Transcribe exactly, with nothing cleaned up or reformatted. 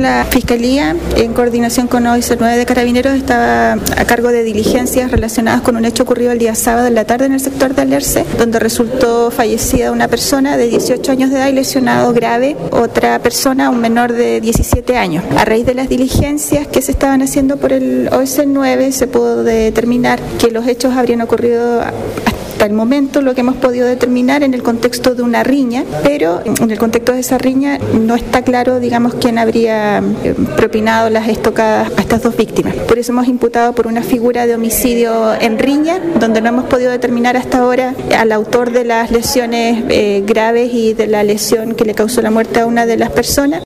la Fiscalía, en coordinación con O S nueve de Carabineros, estaba a cargo de diligencias relacionadas con un hecho ocurrido el día sábado en la tarde en el sector de Alerce, donde resultó fallecida una persona de dieciocho años de edad y lesionado grave otra persona, un menor de diecisiete años. A raíz de las diligencias que se estaban haciendo por el O S nueve, se pudo determinar que los hechos habrían ocurrido hasta el momento, lo que hemos podido determinar en el contexto de una riña, pero en el contexto de esa riña no está claro, digamos, quién habría propinado las estocadas a estas dos víctimas. Por eso hemos imputado por una figura de homicidio en riña, donde no hemos podido determinar hasta ahora al autor de las lesiones eh, graves y de la lesión que le causó la muerte a una de las personas.